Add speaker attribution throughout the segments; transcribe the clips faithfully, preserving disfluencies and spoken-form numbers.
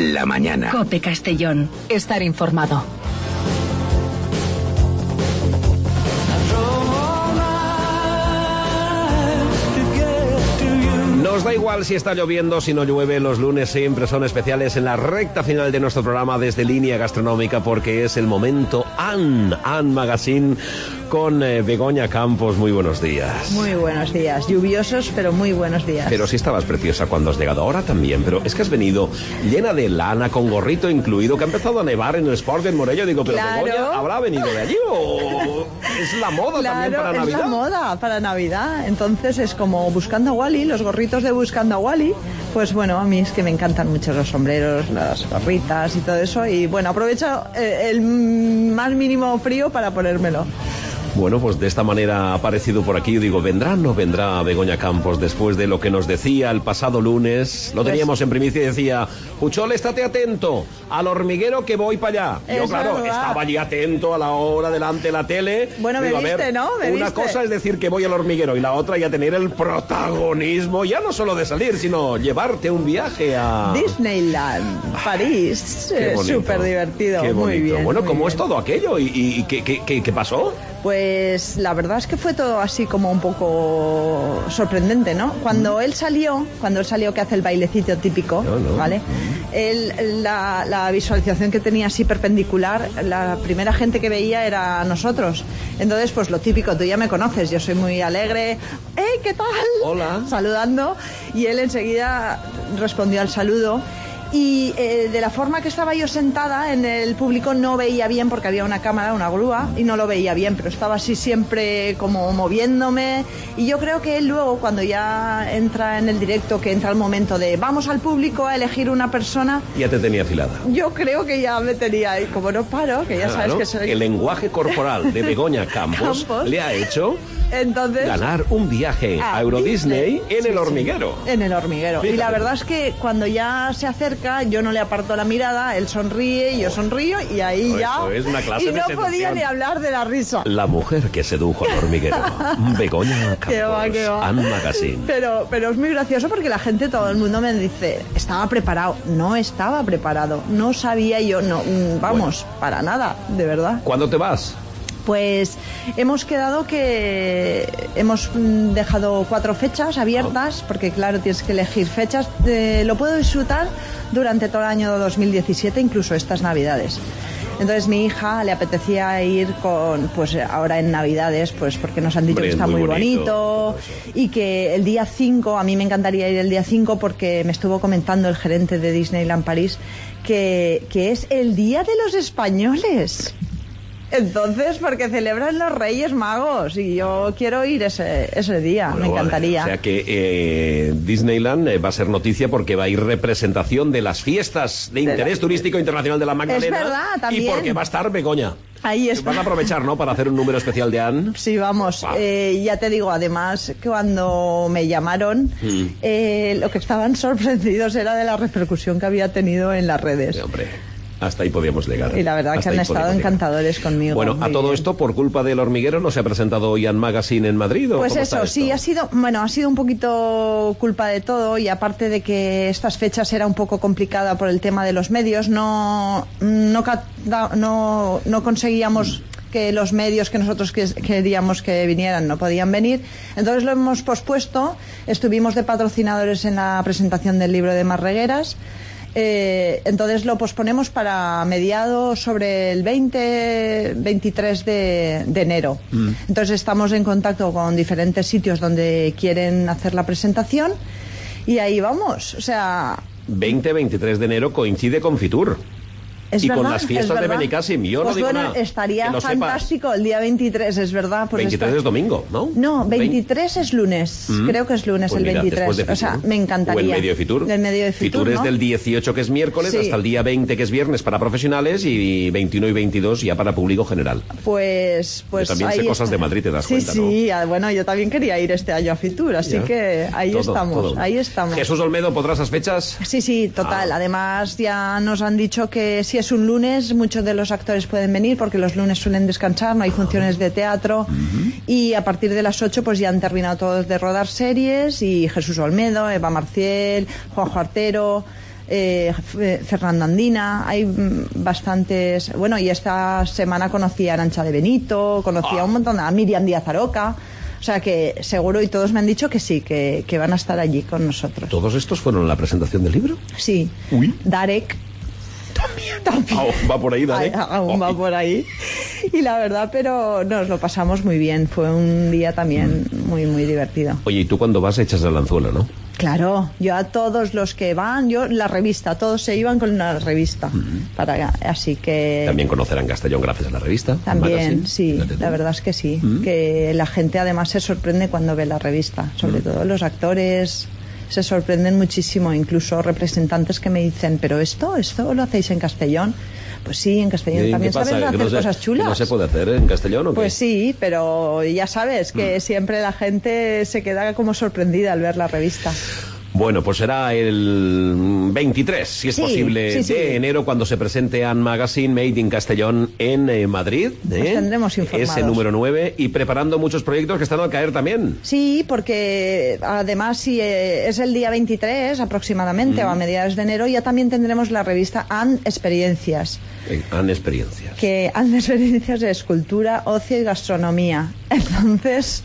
Speaker 1: la mañana.
Speaker 2: COPE Castellón. Estar informado.
Speaker 3: Nos da igual si está lloviendo, si no llueve, los lunes siempre son especiales en la recta final de nuestro programa desde Línea Gastronómica, porque es el momento Ann, Ann Magazine con eh, Begoña Campos. Muy buenos días.
Speaker 4: Muy buenos días, lluviosos pero muy buenos días.
Speaker 3: Pero sí estabas preciosa cuando has llegado, ahora también, pero es que has venido llena de lana, con gorrito incluido, que ha empezado a nevar en el Sport del Morello. Digo, pero
Speaker 4: claro.
Speaker 3: Begoña, ¿habrá venido de allí o es la moda
Speaker 4: claro,
Speaker 3: también para Navidad?
Speaker 4: Es la moda para Navidad, entonces es como Buscando a Wally, los gorritos de Buscando a Wally. Pues bueno, a mí es que me encantan mucho los sombreros, las gorritas y todo eso, y bueno, aprovecho el más mínimo frío para ponérmelo.
Speaker 3: Bueno, pues de esta manera ha aparecido por aquí. Yo digo, ¿vendrá o no vendrá Begoña Campos después de lo que nos decía el pasado lunes? Lo teníamos pues en primicia y decía, Puchol, estate atento al hormiguero que voy para allá. Yo, claro, verdad. Estaba allí atento a la hora delante de la tele.
Speaker 4: Bueno, digo, me viste, ver, ¿no? Me
Speaker 3: una
Speaker 4: viste.
Speaker 3: Cosa es decir que voy al hormiguero y la otra ya tener el protagonismo, ya no solo de salir, sino llevarte un viaje a...
Speaker 4: Disneyland, París. Súper divertido,
Speaker 3: Qué
Speaker 4: muy bien.
Speaker 3: Bueno,
Speaker 4: muy
Speaker 3: ¿cómo
Speaker 4: bien.
Speaker 3: es todo aquello? ¿Y, y qué, qué, qué, qué pasó?
Speaker 4: Pues la verdad es que fue todo así como un poco sorprendente, ¿no? Cuando él salió, cuando él salió que hace el bailecito típico, no, no. ¿vale? Él, la, la visualización que tenía así perpendicular, la primera gente que veía era nosotros. Entonces, pues lo típico, tú ya me conoces, yo soy muy alegre. ¡Hey, qué tal!
Speaker 3: Hola.
Speaker 4: Saludando. Y él enseguida respondió al saludo. Y eh, de la forma que estaba yo sentada en el público no veía bien porque había una cámara, una grúa, y no lo veía bien, pero estaba así siempre como moviéndome. Y yo creo que él luego, cuando ya entra en el directo, que entra el momento de vamos al público a elegir una persona,
Speaker 3: ya te tenía afilada.
Speaker 4: Yo creo que ya me tenía ahí, como no paro, que ya claro, sabes que soy...
Speaker 3: El lenguaje corporal de Begoña Campos, Campos. le ha hecho...
Speaker 4: Entonces,
Speaker 3: ganar un viaje a, a Euro Disney, Disney en sí, el hormiguero.
Speaker 4: Sí, en el hormiguero. Fíjate. Y la verdad es que cuando ya se acerca, yo no le aparto la mirada, él sonríe, yo sonrío y ahí
Speaker 3: no,
Speaker 4: ya...
Speaker 3: Eso es una clase
Speaker 4: y
Speaker 3: de
Speaker 4: no
Speaker 3: seducción.
Speaker 4: Podía ni hablar de la risa.
Speaker 3: La mujer que sedujo al hormiguero. Begoña Campos,
Speaker 4: qué va, qué va.
Speaker 3: Ann Magazine.
Speaker 4: Pero, pero es muy gracioso porque la gente, todo el mundo me dice, estaba preparado. No estaba preparado. No sabía yo, no, vamos, bueno. para nada, de verdad.
Speaker 3: ¿Cuándo te vas?
Speaker 4: Pues hemos quedado que hemos dejado cuatro fechas abiertas, porque claro, tienes que elegir fechas. Eh, lo puedo disfrutar durante todo el año dos mil diecisiete, incluso estas Navidades. Entonces mi hija le apetecía ir con, pues ahora en Navidades, pues porque nos han dicho Hombre, que está muy, muy bonito, bonito y que el día cinco, a mí me encantaría ir el día cinco porque me estuvo comentando el gerente de Disneyland París que, que es el Día de los Españoles. Entonces, porque celebran los Reyes Magos y yo quiero ir ese ese día, bueno, me encantaría.
Speaker 3: Vale. O sea que eh, Disneyland eh, va a ser noticia porque va a ir representación de las fiestas de, de interés la... turístico internacional de la Magdalena.
Speaker 4: Es verdad, también.
Speaker 3: Y porque va a estar Begoña.
Speaker 4: Ahí está.
Speaker 3: Van a aprovechar, ¿no?, para hacer un número especial de Ann.
Speaker 4: Sí, vamos. Wow. Eh, ya te digo, además, cuando me llamaron, mm. eh, lo que estaban sorprendidos era de la repercusión que había tenido en las redes.
Speaker 3: Sí, hombre. Hasta ahí podíamos llegar.
Speaker 4: Y la verdad
Speaker 3: Hasta
Speaker 4: que han estado encantadores
Speaker 3: llegar.
Speaker 4: conmigo.
Speaker 3: Bueno, a todo esto, por culpa del hormiguero, ¿no se ha presentado hoy Ann Magazine en Madrid? ¿o
Speaker 4: pues
Speaker 3: cómo
Speaker 4: eso, sí, ha sido, bueno, ha sido un poquito culpa de todo, y aparte de que estas fechas era un poco complicada por el tema de los medios, no, no, no, no conseguíamos que los medios que nosotros queríamos que vinieran no podían venir, entonces lo hemos pospuesto. Estuvimos de patrocinadores en la presentación del libro de Marregueras. Eh, entonces lo posponemos para mediados sobre el veinte veintitrés de, de enero. Mm. Entonces estamos en contacto con diferentes sitios donde quieren hacer la presentación y ahí vamos. O sea,
Speaker 3: veinte veintitrés de enero coincide con Fitur.
Speaker 4: Es
Speaker 3: y
Speaker 4: verdad,
Speaker 3: con las fiestas de Benicàssim. Yo
Speaker 4: pues
Speaker 3: no digo
Speaker 4: bueno,
Speaker 3: nada.
Speaker 4: Estaría fantástico
Speaker 3: sepas.
Speaker 4: El día veintitrés, es verdad. Pues
Speaker 3: veintitrés
Speaker 4: está...
Speaker 3: es domingo, ¿no?
Speaker 4: No, veintitrés es lunes. Mm. Creo que es lunes, pues el mira, veintitrés. O sea, me encantaría.
Speaker 3: O el medio de Fitur.
Speaker 4: Del medio de Fitur,
Speaker 3: Fitur
Speaker 4: ¿no?
Speaker 3: es del dieciocho, que es miércoles, sí, hasta el día veinte, que es viernes, para profesionales, y veintiuno y veintidós ya para público general.
Speaker 4: Pues... pues
Speaker 3: yo también sé cosas
Speaker 4: está.
Speaker 3: de Madrid, te das
Speaker 4: sí,
Speaker 3: cuenta,
Speaker 4: sí,
Speaker 3: ¿no?
Speaker 4: Sí, bueno, yo también quería ir este año a Fitur, así ya. que ahí
Speaker 3: todo,
Speaker 4: estamos,
Speaker 3: todo.
Speaker 4: ahí estamos.
Speaker 3: Jesús Olmedo, ¿podrás esas fechas?
Speaker 4: Sí, sí, total. Ah. Además, ya nos han dicho que si es un lunes, muchos de los actores pueden venir porque los lunes suelen descansar, no hay funciones de teatro. Uh-huh. Y a partir de las ocho pues ya han terminado todos de rodar series, y Jesús Olmedo, Eva Marciel, Juanjo Artero, eh, Fernanda Andina, hay bastantes, bueno, y esta semana conocí a Arantxa de Benito, conocí ah. a un montón, a Miriam Díaz Aroca, o sea que seguro, y todos me han dicho que sí, que, que van a estar allí con nosotros.
Speaker 3: ¿Todos estos fueron en la presentación del libro?
Speaker 4: Sí.
Speaker 3: Uy.
Speaker 4: Darek.
Speaker 3: También.
Speaker 4: También.
Speaker 3: Aún va por ahí, Darek.
Speaker 4: Aún va por ahí. Y la verdad, pero nos lo pasamos muy bien, fue un día también muy, muy divertido.
Speaker 3: Oye, y tú cuando vas echas el anzuelo, ¿no?
Speaker 4: Claro, yo a todos los que van, yo la revista, todos se iban con la revista, uh-huh. para así que...
Speaker 3: También conocerán Castellón gracias a la revista.
Speaker 4: También, sí, la verdad es que sí, uh-huh. que la gente además se sorprende cuando ve la revista, sobre uh-huh. todo los actores se sorprenden muchísimo, incluso representantes que me dicen, pero esto, esto lo hacéis en Castellón. Pues sí, en Castellón también saben hacer no se, cosas chulas.
Speaker 3: ¿No se puede hacer en Castellón o qué?
Speaker 4: Pues sí, pero ya sabes que mm. siempre la gente se queda como sorprendida al ver la revista.
Speaker 3: Bueno, pues será el veintitrés, si es sí, posible, sí, sí. de enero, cuando se presente Ann Magazine Made in Castellón en eh, Madrid.
Speaker 4: Pues ¿eh? Tendremos informados.
Speaker 3: Ese número nueve, y preparando muchos proyectos que están al caer también.
Speaker 4: Sí, porque además si eh, es el día veintitrés aproximadamente, mm. o a mediados de enero, ya también tendremos la revista Ann Experiencias.
Speaker 3: Eh, Ann Experiencias.
Speaker 4: Que Ann Experiencias de escultura, ocio y gastronomía. Entonces,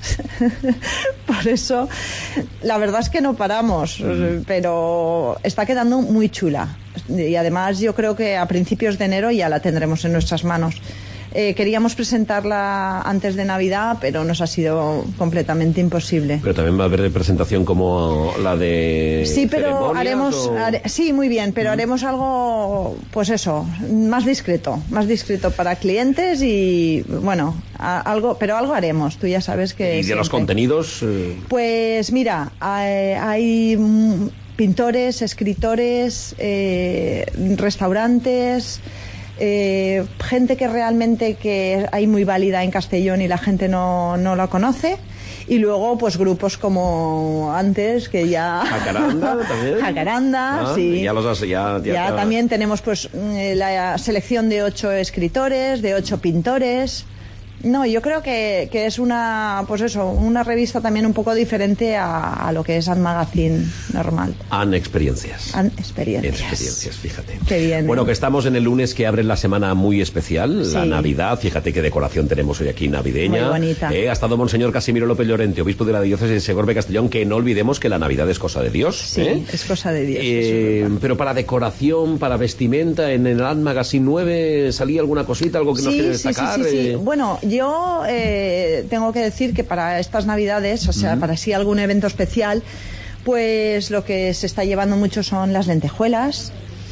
Speaker 4: por eso, la verdad es que no paramos, mm. pero está quedando muy chula. Y además yo creo que a principios de enero ya la tendremos en nuestras manos. Eh, queríamos presentarla antes de Navidad, pero nos ha sido completamente imposible.
Speaker 3: Pero también va a haber presentación como la de...
Speaker 4: Sí, pero haremos... O... Hare, sí, muy bien, pero uh-huh. haremos algo, pues eso, más discreto, más discreto para clientes y, bueno, a, algo, pero algo haremos, tú ya sabes que...
Speaker 3: ¿Y de siempre. Los contenidos? Eh...
Speaker 4: Pues mira, hay... hay pintores, escritores, eh, restaurantes... Eh, gente que realmente que hay muy válida en Castellón y la gente no, no la conoce, y luego pues grupos como antes que ya
Speaker 3: Jacaranda también
Speaker 4: Jacaranda ah, sí
Speaker 3: ya los has, ya, ya,
Speaker 4: ya también tenemos pues la selección de ocho escritores, de ocho pintores. No, yo creo que, que es una, pues eso, una revista también un poco diferente a, a lo que es Ann Magazine normal.
Speaker 3: Ann Experiencias.
Speaker 4: Ann Experiencias.
Speaker 3: Experiencias, fíjate.
Speaker 4: Qué bien.
Speaker 3: Bueno, que estamos en el lunes que abre la semana muy especial, sí. la Navidad. Fíjate qué decoración tenemos hoy aquí navideña.
Speaker 4: Muy bonita.
Speaker 3: Eh, ha estado Monseñor Casimiro López Llorente, obispo de la diócesis de Segorbe Castellón, que no olvidemos que la Navidad es cosa de Dios.
Speaker 4: Sí,
Speaker 3: ¿eh?
Speaker 4: es cosa de Dios.
Speaker 3: Eh, pero para decoración, para vestimenta, en el Ann Magazine nueve salía alguna cosita, algo que
Speaker 4: sí,
Speaker 3: nos quiere
Speaker 4: sí,
Speaker 3: destacar.
Speaker 4: Sí, sí, sí.
Speaker 3: Eh...
Speaker 4: Bueno, yo... Eh, tengo que decir que para estas Navidades, o sea, uh-huh. para sí algún evento especial, pues lo que se está llevando mucho son las lentejuelas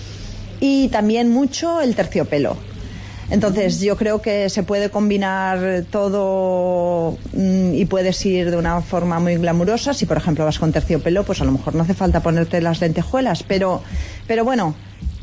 Speaker 4: y también mucho el terciopelo. Entonces yo creo que se puede combinar todo mm, y puedes ir de una forma muy glamurosa. Si por ejemplo vas con terciopelo, pues a lo mejor no hace falta ponerte las lentejuelas, pero, pero bueno...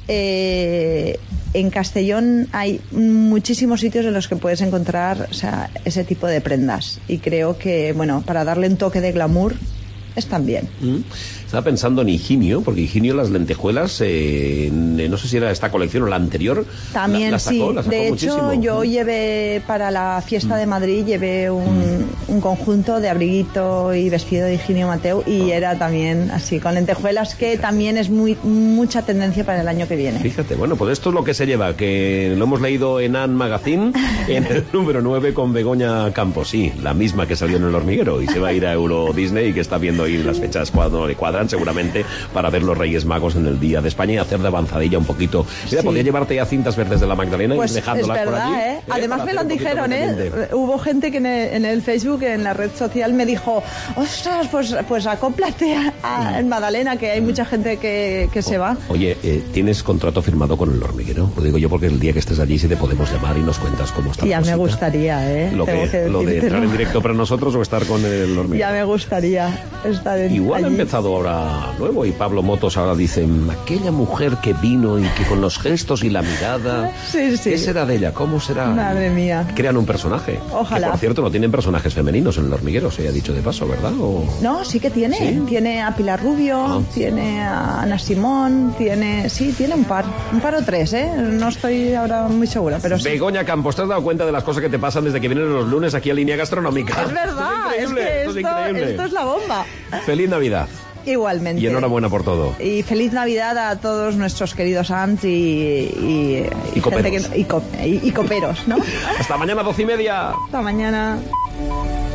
Speaker 4: Eh, en Castellón hay muchísimos sitios en los que puedes encontrar, o sea, ese tipo de prendas, y creo que, bueno, para darle un toque de glamour están bien.
Speaker 3: Mm. Estaba pensando en Higinio, porque Higinio las lentejuelas, eh, no sé si era esta colección o la anterior.
Speaker 4: También
Speaker 3: la, la sacó,
Speaker 4: sí,
Speaker 3: la sacó
Speaker 4: de
Speaker 3: muchísimo.
Speaker 4: hecho yo llevé para la fiesta de Madrid, llevé un, un conjunto de abriguito y vestido de Higinio Mateu, y era también así, con lentejuelas, que Fíjate. también es muy mucha tendencia para el año que viene.
Speaker 3: Fíjate, bueno, pues esto es lo que se lleva, que lo hemos leído en Ann Magazine, en el número nueve con Begoña Campos, sí, la misma que salió en El Hormiguero, y se va a ir a Euro Disney, y que está viendo ahí las fechas cuando le cuadran, seguramente, para ver los Reyes Magos en el Día de España y hacer de avanzadilla un poquito. Mira, sí. podría llevarte ya cintas verdes de la Magdalena
Speaker 4: pues
Speaker 3: y dejándolas
Speaker 4: es verdad,
Speaker 3: por allí.
Speaker 4: ¿eh? ¿eh? Además me lo dijeron, ¿eh? Hubo gente que en el, en el Facebook, en la red social, me dijo, ostras, pues, pues acóplate a, a, en Magdalena, que hay mucha gente que, que se va.
Speaker 3: Oye, eh, ¿tienes contrato firmado con El Hormiguero? Lo digo yo porque el día que estés allí sí te podemos llamar y nos cuentas cómo está.
Speaker 4: Ya
Speaker 3: la
Speaker 4: me gustaría, ¿eh?
Speaker 3: Lo, que,
Speaker 4: que
Speaker 3: lo de entrar en directo para nosotros o estar con El Hormiguero.
Speaker 4: Ya me gustaría estar en,
Speaker 3: Igual
Speaker 4: allí.
Speaker 3: ha empezado ahora nuevo, y Pablo Motos ahora dice, aquella mujer que vino y que con los gestos y la mirada,
Speaker 4: sí, sí.
Speaker 3: ¿qué será de ella? ¿Cómo será?
Speaker 4: Madre mía.
Speaker 3: Crean un personaje.
Speaker 4: Ojalá.
Speaker 3: Que, por cierto, no tienen personajes femeninos en El Hormiguero, se ha dicho de paso, ¿verdad? ¿O...
Speaker 4: No, sí que tiene. ¿Sí? Tiene a Pilar Rubio, ah. tiene a Ana Simón, tiene... Sí, tiene un par. Un par o tres, ¿eh? No estoy ahora muy segura, pero sí.
Speaker 3: Begoña Campos, ¿te has dado cuenta de las cosas que te pasan desde que vienen los lunes aquí a Línea Gastronómica?
Speaker 4: Es verdad,
Speaker 3: Esto es,
Speaker 4: es que
Speaker 3: esto,
Speaker 4: esto,
Speaker 3: es
Speaker 4: esto es la bomba.
Speaker 3: Feliz Navidad.
Speaker 4: Igualmente.
Speaker 3: Y enhorabuena por todo.
Speaker 4: Y feliz Navidad a todos nuestros queridos ants y, y,
Speaker 3: y, y coperos.
Speaker 4: Que, y, co, y, y coperos, ¿no?
Speaker 3: Hasta mañana, doce y media.
Speaker 4: Hasta mañana.